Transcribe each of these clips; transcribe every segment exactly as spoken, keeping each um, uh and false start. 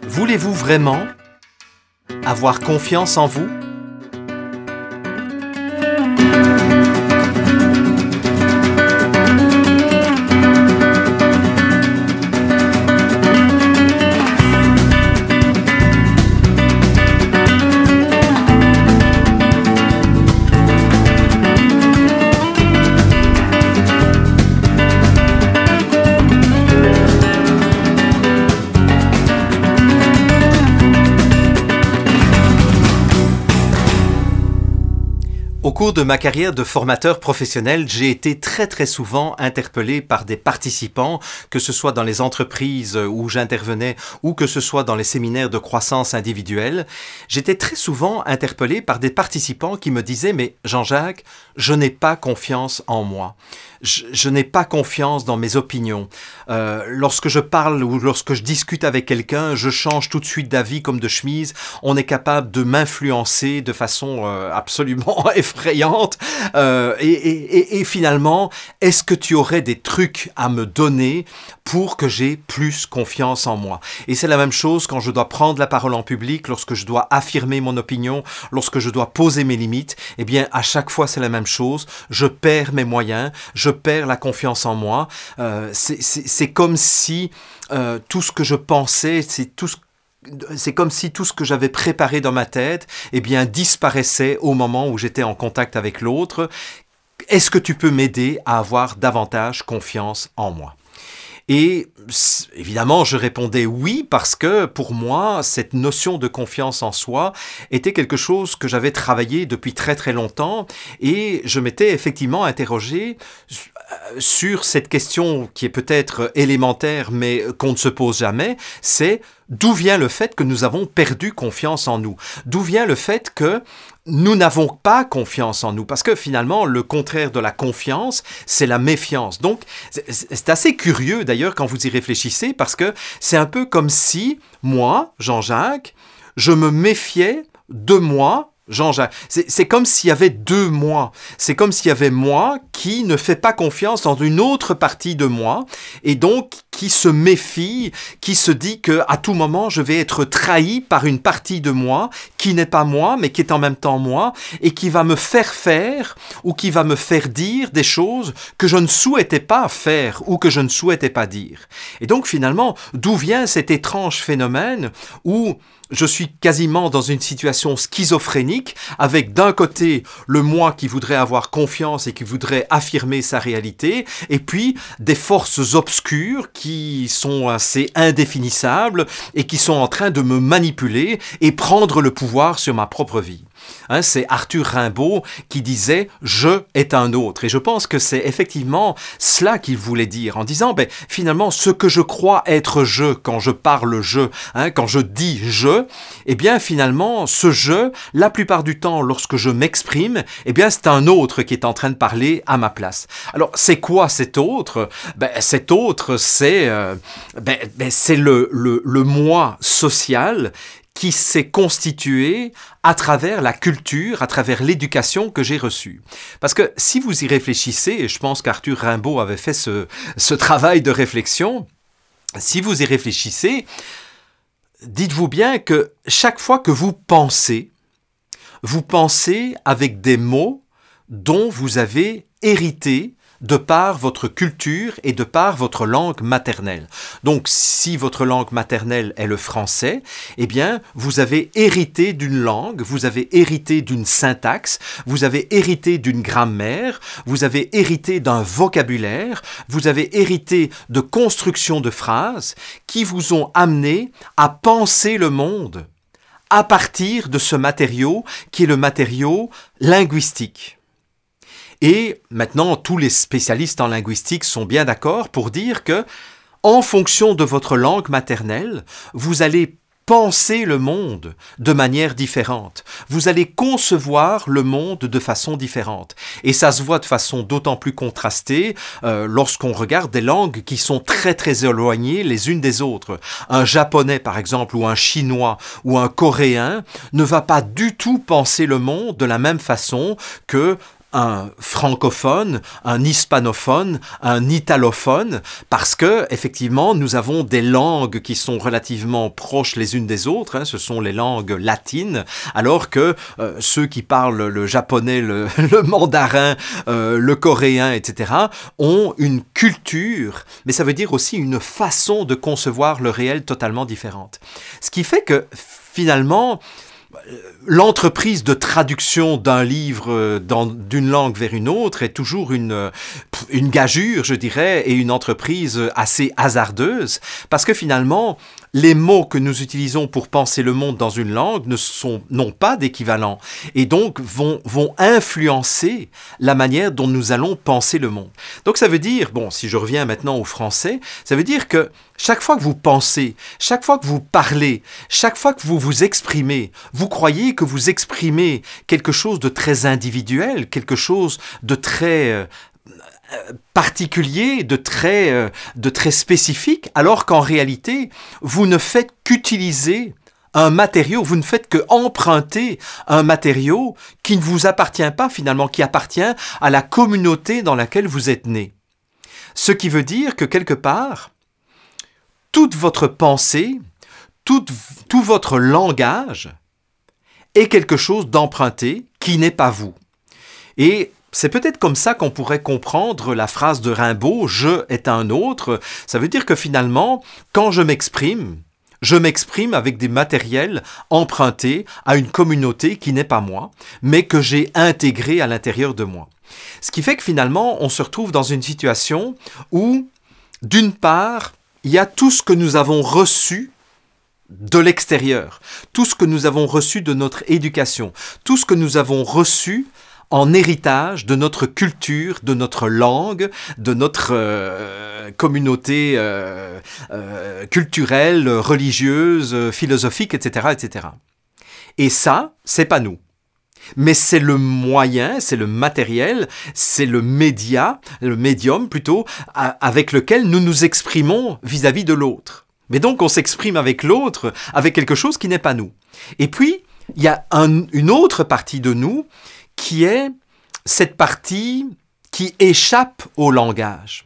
Voulez-vous vraiment avoir confiance en vous ? Au cours de ma carrière de formateur professionnel, j'ai été très très souvent interpellé par des participants, que ce soit dans les entreprises où j'intervenais ou que ce soit dans les séminaires de croissance individuelle. J'étais très souvent interpellé par des participants qui me disaient « Mais Jean-Jacques, je n'ai pas confiance en moi. Je, je n'ai pas confiance dans mes opinions. Euh, lorsque je parle ou lorsque je discute avec quelqu'un, je change tout de suite d'avis comme de chemise. On est capable de m'influencer de façon euh, absolument effrayante. Euh, et, et, et finalement, est-ce que tu aurais des trucs à me donner pour que j'ai plus confiance en moi ?» Et c'est la même chose quand je dois prendre la parole en public, lorsque je dois affirmer mon opinion, lorsque je dois poser mes limites. Eh bien, à chaque fois, c'est la même chose. Je perds mes moyens, je perds la confiance en moi. Euh, c'est, c'est, c'est comme si euh, tout ce que je pensais, c'est tout ce C'est comme si tout ce que j'avais préparé dans ma tête, eh bien, disparaissait au moment où j'étais en contact avec l'autre. Est-ce que tu peux m'aider à avoir davantage confiance en moi ? Et évidemment, je répondais oui parce que pour moi, cette notion de confiance en soi était quelque chose que j'avais travaillé depuis très très longtemps et je m'étais effectivement interrogé sur cette question qui est peut-être élémentaire mais qu'on ne se pose jamais, c'est d'où vient le fait que nous avons perdu confiance en nous ? D'où vient le fait que nous n'avons pas confiance en nous? Parce que finalement, le contraire de la confiance, c'est la méfiance. Donc, c'est assez curieux d'ailleurs quand vous y réfléchissez, parce que c'est un peu comme si, moi, Jean-Jacques, je me méfiais de moi, Jean-Jacques. C'est, c'est comme s'il y avait deux moi. C'est comme s'il y avait moi qui ne fait pas confiance dans une autre partie de moi et donc qui se méfie, qui se dit que à tout moment je vais être trahi par une partie de moi qui n'est pas moi mais qui est en même temps moi et qui va me faire faire ou qui va me faire dire des choses que je ne souhaitais pas faire ou que je ne souhaitais pas dire. Et donc finalement, d'où vient cet étrange phénomène où je suis quasiment dans une situation schizophrénique avec d'un côté le moi qui voudrait avoir confiance et qui voudrait affirmer sa réalité et puis des forces obscures qui sont assez indéfinissables et qui sont en train de me manipuler et prendre le pouvoir sur ma propre vie. Hein, c'est Arthur Rimbaud qui disait « je est un autre ». Et je pense que c'est effectivement cela qu'il voulait dire en disant ben, « finalement, ce que je crois être je quand je parle je, hein, quand je dis je, eh bien finalement, ce je, la plupart du temps, lorsque je m'exprime, eh bien c'est un autre qui est en train de parler à ma place. » Alors, c'est quoi cet autre ? Ben, cet autre, c'est, euh, ben, ben, c'est le, le, le moi social qui s'est constitué à travers la culture, à travers l'éducation que j'ai reçue. Parce que si vous y réfléchissez, et je pense qu'Arthur Rimbaud avait fait ce, ce travail de réflexion, si vous y réfléchissez, dites-vous bien que chaque fois que vous pensez, vous pensez avec des mots dont vous avez hérité de par votre culture et de par votre langue maternelle. Donc, si votre langue maternelle est le français, eh bien, vous avez hérité d'une langue, vous avez hérité d'une syntaxe, vous avez hérité d'une grammaire, vous avez hérité d'un vocabulaire, vous avez hérité de constructions de phrases qui vous ont amené à penser le monde à partir de ce matériau qui est le matériau linguistique. Et maintenant, tous les spécialistes en linguistique sont bien d'accord pour dire que, en fonction de votre langue maternelle, vous allez penser le monde de manière différente. Vous allez concevoir le monde de façon différente. Et ça se voit de façon d'autant plus contrastée euh, lorsqu'on regarde des langues qui sont très très éloignées les unes des autres. Un japonais par exemple, ou un chinois, ou un coréen ne va pas du tout penser le monde de la même façon que un francophone, un hispanophone, un italophone, parce que effectivement nous avons des langues qui sont relativement proches les unes des autres, hein, ce sont les langues latines, alors que euh, ceux qui parlent le japonais, le, le mandarin, euh, le coréen, et cetera, ont une culture, mais ça veut dire aussi une façon de concevoir le réel totalement différente. Ce qui fait que finalement, l'entreprise de traduction d'un livre dans, d'une langue vers une autre est toujours une, une gageure, je dirais, et une entreprise assez hasardeuse, parce que finalement, les mots que nous utilisons pour penser le monde dans une langue ne sont, n'ont pas d'équivalent, et donc vont, vont influencer la manière dont nous allons penser le monde. Donc ça veut dire, bon, si je reviens maintenant au français, ça veut dire que chaque fois que vous pensez, chaque fois que vous parlez, chaque fois que vous vous exprimez, vous croyez que vous exprimez quelque chose de très individuel, quelque chose de très euh, particulier, de très, euh, de très spécifique, alors qu'en réalité, vous ne faites qu'utiliser un matériau, vous ne faites que emprunter un matériau qui ne vous appartient pas finalement, qui appartient à la communauté dans laquelle vous êtes né. Ce qui veut dire que quelque part, toute votre pensée, tout, tout votre langage est quelque chose d'emprunté qui n'est pas vous. Et c'est peut-être comme ça qu'on pourrait comprendre la phrase de Rimbaud « je est un autre ». Ça veut dire que finalement, quand je m'exprime, je m'exprime avec des matériels empruntés à une communauté qui n'est pas moi, mais que j'ai intégré à l'intérieur de moi. Ce qui fait que finalement, on se retrouve dans une situation où, d'une part, il y a tout ce que nous avons reçu de l'extérieur, tout ce que nous avons reçu de notre éducation, tout ce que nous avons reçu en héritage de notre culture, de notre langue, de notre euh, communauté euh, euh, culturelle, religieuse, philosophique, et cetera, et cetera. Et ça, c'est pas nous. Mais c'est le moyen, c'est le matériel, c'est le média, le médium plutôt, avec lequel nous nous exprimons vis-à-vis de l'autre. Mais donc on s'exprime avec l'autre, avec quelque chose qui n'est pas nous. Et puis, il y a un, une autre partie de nous qui est cette partie qui échappe au langage.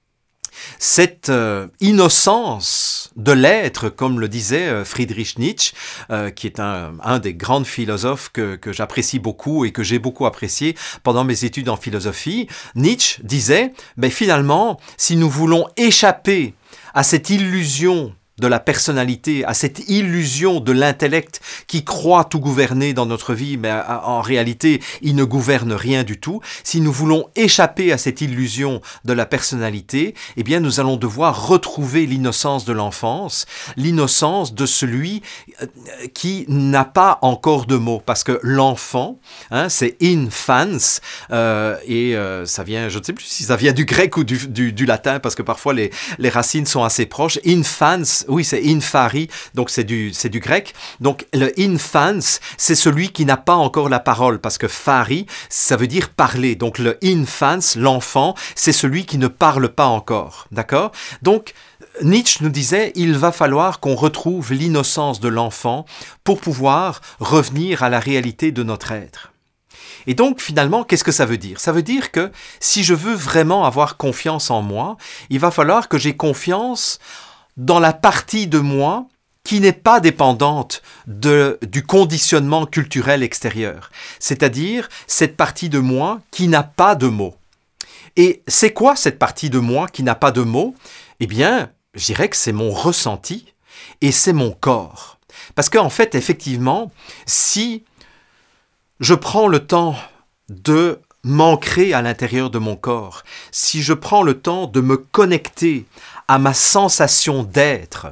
Cette euh, innocence de l'être, comme le disait euh, Friedrich Nietzsche, euh, qui est un, un des grands philosophes que, que j'apprécie beaucoup et que j'ai beaucoup apprécié pendant mes études en philosophie, Nietzsche disait, ben finalement, si nous voulons échapper à cette illusion de la personnalité, à cette illusion de l'intellect qui croit tout gouverner dans notre vie, mais en réalité, il ne gouverne rien du tout. Si nous voulons échapper à cette illusion de la personnalité, eh bien, nous allons devoir retrouver l'innocence de l'enfance, l'innocence de celui qui n'a pas encore de mots, parce que l'enfant, hein, c'est infans, euh, et euh, ça vient, je ne sais plus si ça vient du grec ou du, du, du latin, parce que parfois les, les racines sont assez proches. Infans, oui, c'est infari, donc c'est du, c'est du grec. Donc le infans, c'est celui qui n'a pas encore la parole, parce que fari, ça veut dire parler. Donc le infans, l'enfant, c'est celui qui ne parle pas encore. D'accord ? Donc Nietzsche nous disait, il va falloir qu'on retrouve l'innocence de l'enfant pour pouvoir revenir à la réalité de notre être. Et donc, finalement, qu'est-ce que ça veut dire ? Ça veut dire que si je veux vraiment avoir confiance en moi, il va falloir que j'ai confiance dans la partie de moi qui n'est pas dépendante de, du conditionnement culturel extérieur. C'est-à-dire cette partie de moi qui n'a pas de mots. Et c'est quoi cette partie de moi qui n'a pas de mots ? Eh bien, je dirais que c'est mon ressenti et c'est mon corps. Parce qu'en fait, effectivement, si je prends le temps de m'ancrer à l'intérieur de mon corps, si je prends le temps de me connecter à ma sensation d'être,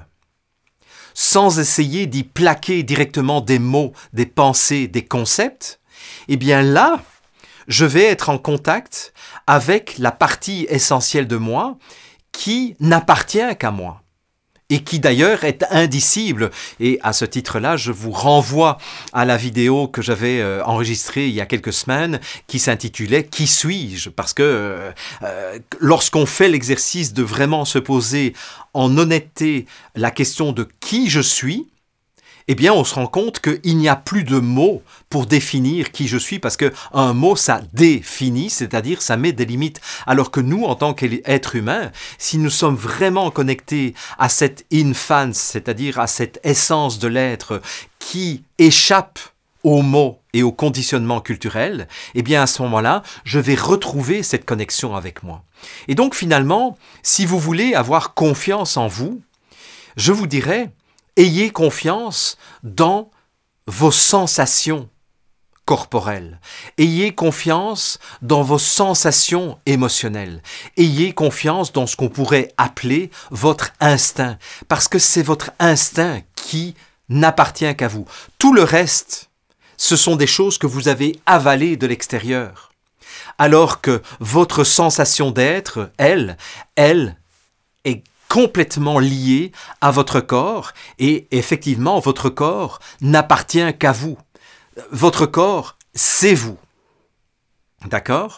sans essayer d'y plaquer directement des mots, des pensées, des concepts, eh bien là, je vais être en contact avec la partie essentielle de moi qui n'appartient qu'à moi. Et qui d'ailleurs est indicible. Et à ce titre-là, je vous renvoie à la vidéo que j'avais euh, enregistrée il y a quelques semaines, qui s'intitulait « Qui suis-je ?» Parce que euh, euh, lorsqu'on fait l'exercice de vraiment se poser en honnêteté la question de qui je suis, eh bien, on se rend compte qu'il n'y a plus de mots pour définir qui je suis, parce qu'un mot, ça définit, c'est-à-dire ça met des limites. Alors que nous, en tant qu'êtres humains, si nous sommes vraiment connectés à cette infance, c'est-à-dire à cette essence de l'être qui échappe aux mots et au conditionnement culturel, eh bien, à ce moment-là, je vais retrouver cette connexion avec moi. Et donc, finalement, si vous voulez avoir confiance en vous, je vous dirais, ayez confiance dans vos sensations corporelles. Ayez confiance dans vos sensations émotionnelles. Ayez confiance dans ce qu'on pourrait appeler votre instinct. Parce que c'est votre instinct qui n'appartient qu'à vous. Tout le reste, ce sont des choses que vous avez avalées de l'extérieur. Alors que votre sensation d'être, elle, elle est complètement lié à votre corps et effectivement, votre corps n'appartient qu'à vous. Votre corps, c'est vous. D'accord ?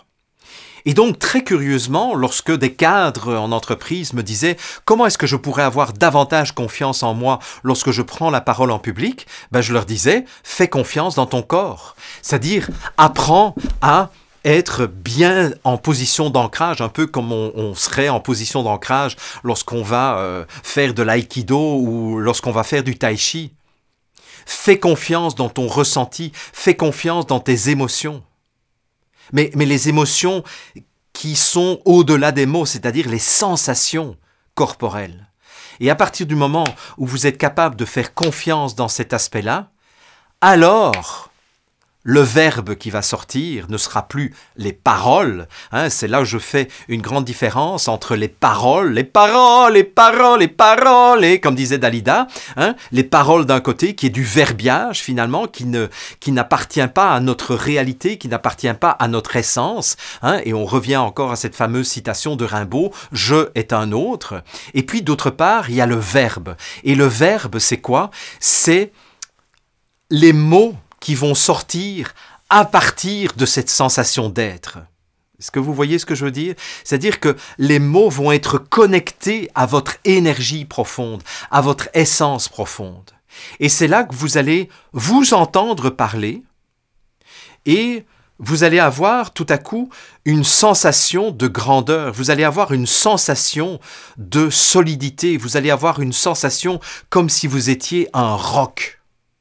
Et donc, très curieusement, lorsque des cadres en entreprise me disaient « Comment est-ce que je pourrais avoir davantage confiance en moi lorsque je prends la parole en public ?» Ben, je leur disais « Fais confiance dans ton corps. » C'est-à-dire, apprends à être bien en position d'ancrage, un peu comme on, on serait en position d'ancrage lorsqu'on va euh, faire de l'aïkido ou lorsqu'on va faire du tai chi. Fais confiance dans ton ressenti, fais confiance dans tes émotions. Mais, mais les émotions qui sont au-delà des mots, c'est-à-dire les sensations corporelles. Et à partir du moment où vous êtes capable de faire confiance dans cet aspect-là, alors le verbe qui va sortir ne sera plus les paroles. Hein, c'est là où je fais une grande différence entre les paroles, les paroles, les paroles, les paroles, et comme disait Dalida, hein, les paroles d'un côté qui est du verbiage finalement, qui ne, qui n'appartient pas à notre réalité, qui n'appartient pas à notre essence. Hein, et on revient encore à cette fameuse citation de Rimbaud, « Je est un autre ». Et puis d'autre part, il y a le verbe. Et le verbe, c'est quoi ? C'est les mots qui vont sortir à partir de cette sensation d'être. Est-ce que vous voyez ce que je veux dire ? C'est-à-dire que les mots vont être connectés à votre énergie profonde, à votre essence profonde. Et c'est là que vous allez vous entendre parler et vous allez avoir tout à coup une sensation de grandeur, vous allez avoir une sensation de solidité, vous allez avoir une sensation comme si vous étiez un roc.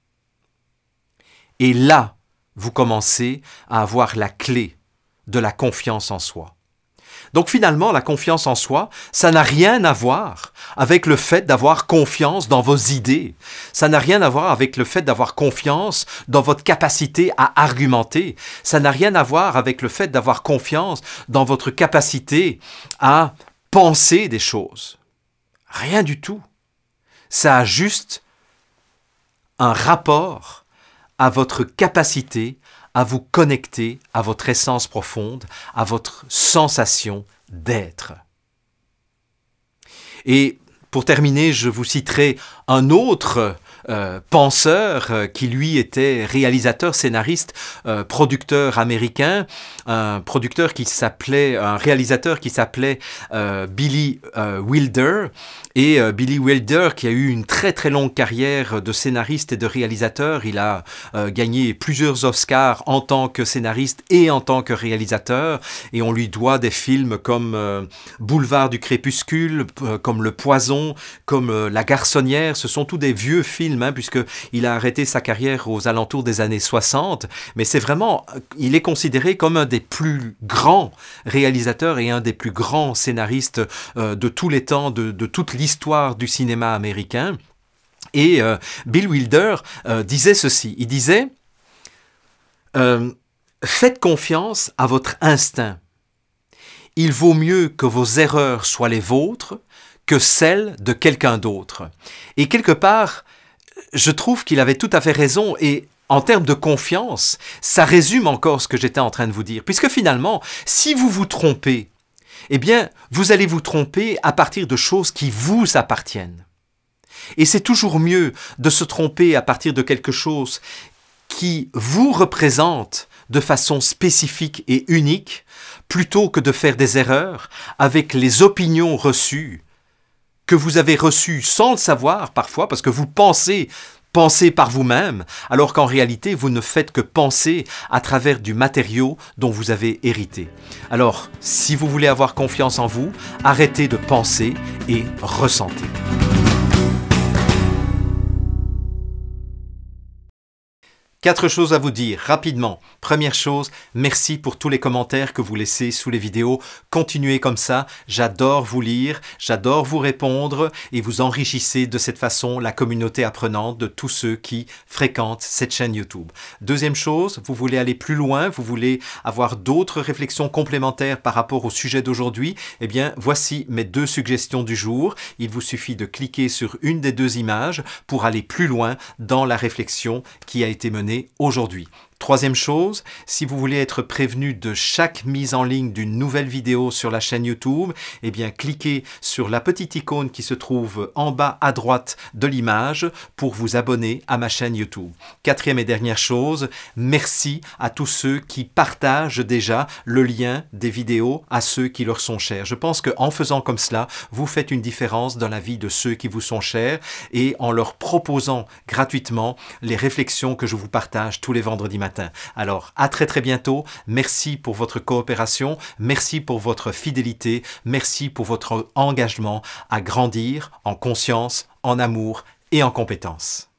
Et là, vous commencez à avoir la clé de la confiance en soi. Donc finalement, la confiance en soi, ça n'a rien à voir avec le fait d'avoir confiance dans vos idées. Ça n'a rien à voir avec le fait d'avoir confiance dans votre capacité à argumenter. Ça n'a rien à voir avec le fait d'avoir confiance dans votre capacité à penser des choses. Rien du tout. Ça a juste un rapport à votre capacité à vous connecter à votre essence profonde, à votre sensation d'être. Et pour terminer, je vous citerai un autre euh, penseur euh, qui lui était réalisateur, scénariste, euh, producteur américain, un producteur qui s'appelait, un réalisateur qui s'appelait euh, Billy euh, Wilder. Et euh, Billy Wilder, qui a eu une très très longue carrière de scénariste et de réalisateur, il a euh, gagné plusieurs Oscars en tant que scénariste et en tant que réalisateur, et on lui doit des films comme euh, Boulevard du Crépuscule, euh, comme Le Poison, comme euh, La Garçonnière. Ce sont tous des vieux films, hein, puisqu'il a arrêté sa carrière aux alentours des années soixante, mais c'est vraiment, il est considéré comme un des plus grands réalisateurs et un des plus grands scénaristes euh, de tous les temps, de, de toute l'histoire l'histoire du cinéma américain. Et euh, Bill Wilder euh, disait ceci, il disait euh, « Faites confiance à votre instinct. Il vaut mieux que vos erreurs soient les vôtres que celles de quelqu'un d'autre. » Et quelque part, je trouve qu'il avait tout à fait raison et en termes de confiance, ça résume encore ce que j'étais en train de vous dire. Puisque finalement, si vous vous trompez, eh bien, vous allez vous tromper à partir de choses qui vous appartiennent. Et c'est toujours mieux de se tromper à partir de quelque chose qui vous représente de façon spécifique et unique, plutôt que de faire des erreurs avec les opinions reçues, que vous avez reçues sans le savoir parfois, parce que vous pensez Pensez par vous-même, alors qu'en réalité, vous ne faites que penser à travers du matériau dont vous avez hérité. Alors, si vous voulez avoir confiance en vous, arrêtez de penser et ressentez. Quatre choses à vous dire, rapidement. Première chose, merci pour tous les commentaires que vous laissez sous les vidéos. Continuez comme ça, j'adore vous lire, j'adore vous répondre et vous enrichissez de cette façon la communauté apprenante de tous ceux qui fréquentent cette chaîne YouTube. Deuxième chose, vous voulez aller plus loin, vous voulez avoir d'autres réflexions complémentaires par rapport au sujet d'aujourd'hui, eh bien voici mes deux suggestions du jour. Il vous suffit de cliquer sur une des deux images pour aller plus loin dans la réflexion qui a été menée aujourd'hui. Troisième chose, si vous voulez être prévenu de chaque mise en ligne d'une nouvelle vidéo sur la chaîne YouTube, eh bien cliquez sur la petite icône qui se trouve en bas à droite de l'image pour vous abonner à ma chaîne YouTube. Quatrième et dernière chose, merci à tous ceux qui partagent déjà le lien des vidéos à ceux qui leur sont chers. Je pense qu'en faisant comme cela, vous faites une différence dans la vie de ceux qui vous sont chers et en leur proposant gratuitement les réflexions que je vous partage tous les vendredis matins. Alors, à très très bientôt. Merci pour votre coopération, merci pour votre fidélité, merci pour votre engagement à grandir en conscience, en amour et en compétence.